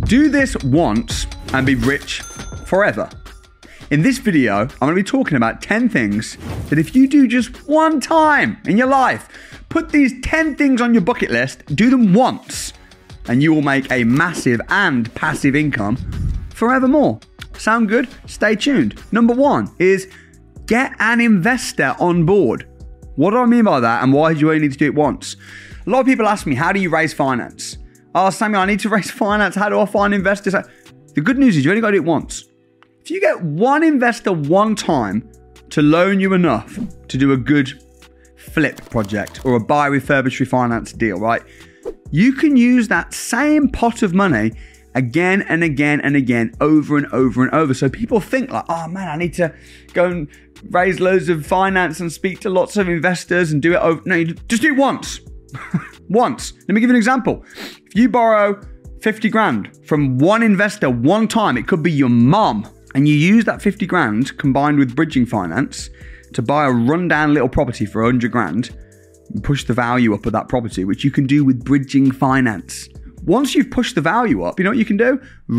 Do this once and be rich forever. In this video, I'm going to be talking about 10 things that if you do just one time in your life, put these 10 things on your bucket list, do them once, and you will make a massive and passive income forevermore. Sound good? Stay tuned. Number 1 is get an investor on board. What do I mean by that, and why do you only need to do it once? A lot of people ask me, how do you raise finance? Oh, Samuel, I need to raise finance. How do I find investors? The good news is you only got to do it once. If you get one investor one time to loan you enough to do a good flip project or a buy, refurbish, refinance deal, right? You can use that same pot of money again and again and again, over and over and over. So people think like, oh man, I need to go and raise loads of finance and speak to lots of investors and do it over. No, you just do it once. Once. Let me give you an example. If you borrow 50 grand from one investor one time, it could be your mom, and you use that 50 grand combined with bridging finance to buy a rundown little property for 100 grand and push the value up of that property, which you can do with bridging finance. Once you've pushed the value up, you know what you can do?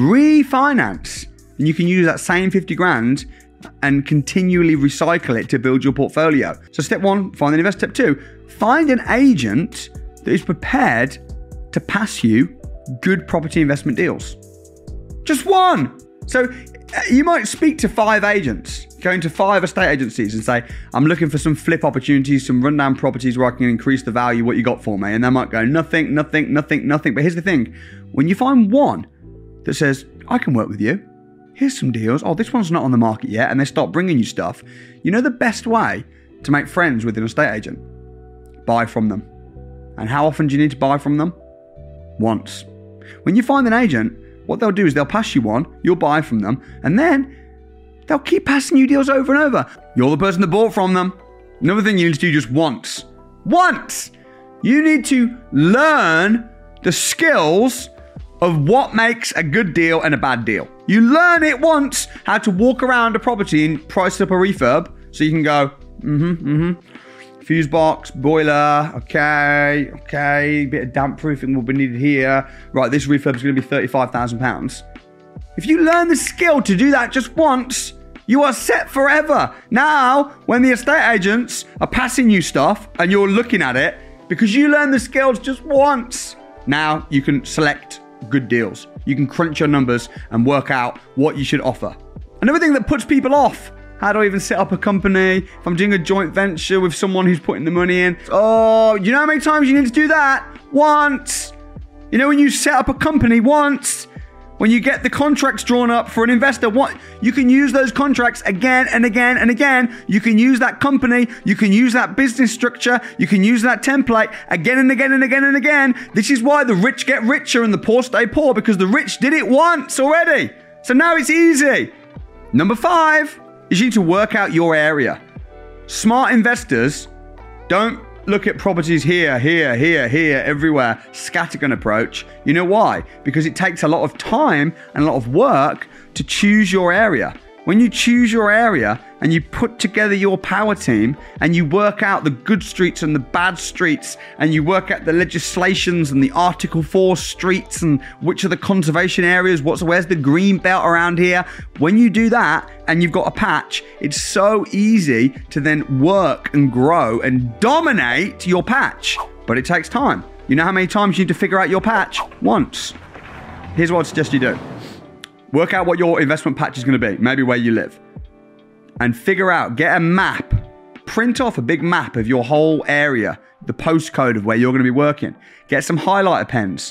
Refinance. And you can use that same 50 grand and continually recycle it to build your portfolio. So step 1, find an investor. Step 2, find an agent that is prepared to pass you good property investment deals. Just one. So you might speak to 5 agents, go into 5 estate agencies and say, I'm looking for some flip opportunities, some rundown properties where I can increase the value of what you got for me. And they might go, nothing. But here's the thing. When you find one that says, I can work with you, here's some deals. Oh, this one's not on the market yet. And they start bringing you stuff. You know the best way to make friends with an estate agent? Buy from them. And how often do you need to buy from them? Once. When you find an agent, what they'll do is they'll pass you one, you'll buy from them, and then they'll keep passing you deals over and over. You're the person that bought from them. Another thing you need to do just once. Once! You need to learn the skills of what makes a good deal and a bad deal. You learn it once, how to walk around a property and price up a refurb, so you can go, fuse box, boiler, okay, bit of damp proofing will be needed here. Right, this refurb is going to be £35,000. If you learn the skill to do that just once, you are set forever. Now, when the estate agents are passing you stuff and you're looking at it, because you learn the skills just once, now you can select good deals. You can crunch your numbers and work out what you should offer. Another thing that puts people off, how do I even set up a company? If I'm doing a joint venture with someone who's putting the money in. Oh, you know how many times you need to do that? Once. You know when you set up a company once? When you get the contracts drawn up for an investor, you can use those contracts again and again and again. You can use that company. You can use that business structure. You can use that template again and again and again and again. This is why the rich get richer and the poor stay poor, because the rich did it once already. So now it's easy. Number 5. is you need to work out your area. Smart investors don't look at properties here, everywhere, scattergun approach. You know why? Because it takes a lot of time and a lot of work to choose your area. When you choose your area and you put together your power team and you work out the good streets and the bad streets and you work out the legislations and the Article 4 streets and which are the conservation areas, where's the green belt around here. When you do that and you've got a patch, it's so easy to then work and grow and dominate your patch. But it takes time. You know how many times you need to figure out your patch? Once. Here's what I'd suggest you do. Work out what your investment patch is going to be, maybe where you live. And figure out, get a map. Print off a big map of your whole area, the postcode of where you're going to be working. Get some highlighter pens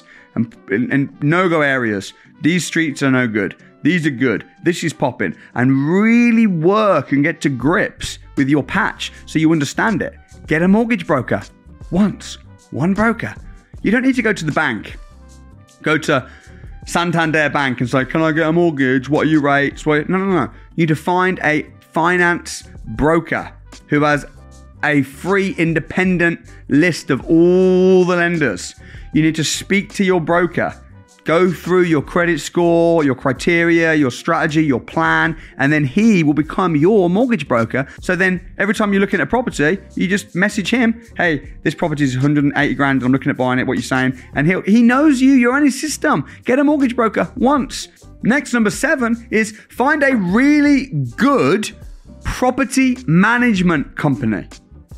and no-go areas. These streets are no good. These are good. This is popping. And really work and get to grips with your patch so you understand it. Get a mortgage broker. Once. One broker. You don't need to go to the bank. Go to Santander Bank and say, can I get a mortgage? What are your rates? No. You need to find a finance broker who has a free independent list of all the lenders. You need to speak to your broker, go through your credit score, your criteria, your strategy, your plan, and then he will become your mortgage broker. So then every time you're looking at a property, you just message him, hey, this property is 180 grand, I'm looking at buying it, what you're saying? And he knows you, you're in his system. Get a mortgage broker once. Next, number 7 is find a really good property management company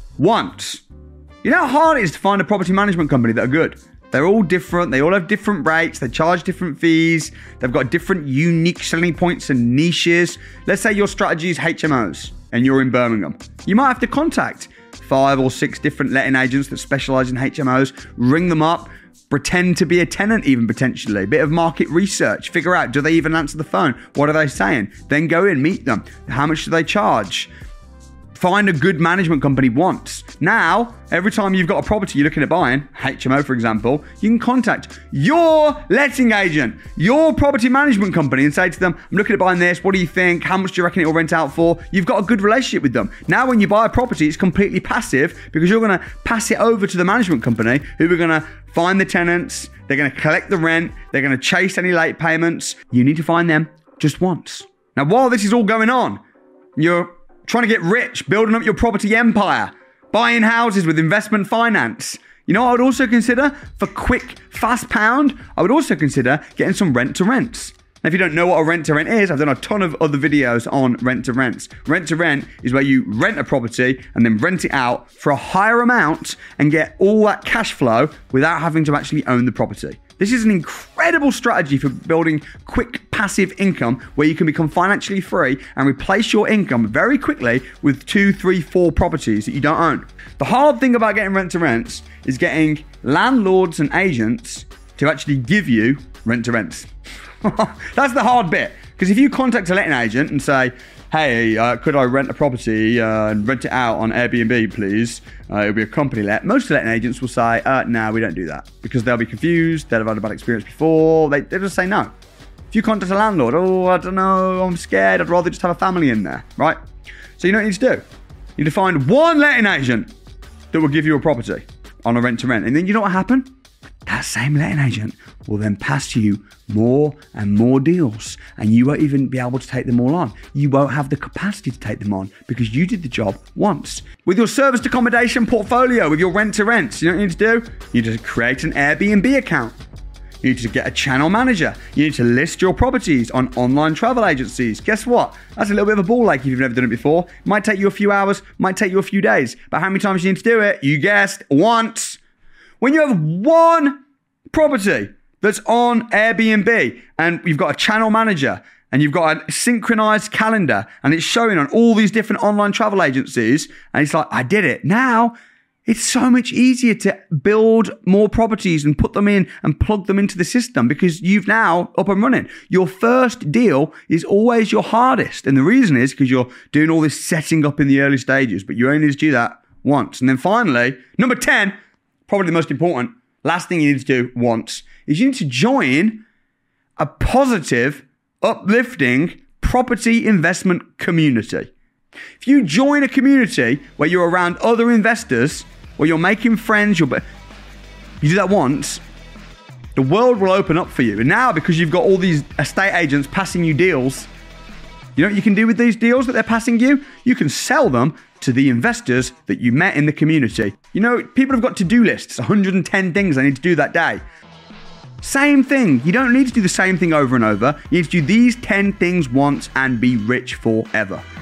once. You know how hard it is to find a property management company that are good? They're all different. They all have different rates. They charge different fees. They've got different unique selling points and niches. Let's say your strategy is HMOs and you're in Birmingham. You might have to contact 5 or 6 different letting agents that specialize in HMOs, ring them up, pretend to be a tenant even potentially, bit of market research, figure out, do they even answer the phone? What are they saying? Then go in, meet them. How much do they charge? Find a good management company once. Now, every time you've got a property you're looking at buying, HMO for example, you can contact your letting agent, your property management company and say to them, I'm looking at buying this, what do you think? How much do you reckon it will rent out for? You've got a good relationship with them. Now when you buy a property, it's completely passive because you're going to pass it over to the management company who are going to find the tenants, they're going to collect the rent, they're going to chase any late payments. You need to find them just once. Now while this is all going on, you're trying to get rich, building up your property empire, buying houses with investment finance. You know what I would also consider? For quick, fast pound, I would also consider getting some rent-to-rents. Now, if you don't know what a rent-to-rent is, I've done a ton of other videos on rent-to-rents. Rent-to-rent is where you rent a property and then rent it out for a higher amount and get all that cash flow without having to actually own the property. This is an incredible strategy for building quick passive income where you can become financially free and replace your income very quickly with 2, 3, 4 properties that you don't own. The hard thing about getting rent-to-rents is getting landlords and agents to actually give you rent-to-rents. That's the hard bit. Because if you contact a letting agent and say, hey, could I rent a property and rent it out on Airbnb, please? It'll be a company let. Most letting agents will say, no, we don't do that. Because they'll be confused. They'll have had a bad experience before. They'll just say no. If you contact a landlord, I don't know, I'm scared. I'd rather just have a family in there, right? So you know what you need to do? You need to find one letting agent that will give you a property on a rent-to-rent. And then you know what happened? That same letting agent will then pass you more and more deals and you won't even be able to take them all on. You won't have the capacity to take them on because you did the job once. With your serviced accommodation portfolio, with your rent-to-rents, you know what you need to do? You need to create an Airbnb account. You need to get a channel manager. You need to list your properties on online travel agencies. Guess what? That's a little bit of a ball ache if you've never done it before. It might take you a few hours, might take you a few days. But how many times do you need to do it? You guessed, once. When you have one property that's on Airbnb and you've got a channel manager and you've got a synchronized calendar and it's showing on all these different online travel agencies and it's like, I did it. Now it's so much easier to build more properties and put them in and plug them into the system because you've now up and running. Your first deal is always your hardest. And the reason is because you're doing all this setting up in the early stages, but you only need to do that once. And then finally, number 10, probably the most important, last thing you need to do once is you need to join a positive, uplifting property investment community. If you join a community where you're around other investors, where you're making friends, you do that once, the world will open up for you. And now, because you've got all these estate agents passing you deals, you know what you can do with these deals that they're passing you? You can sell them to the investors that you met in the community. You know, people have got to-do lists, 110 things they need to do that day. Same thing. You don't need to do the same thing over and over. You need to do these 10 things once and be rich forever.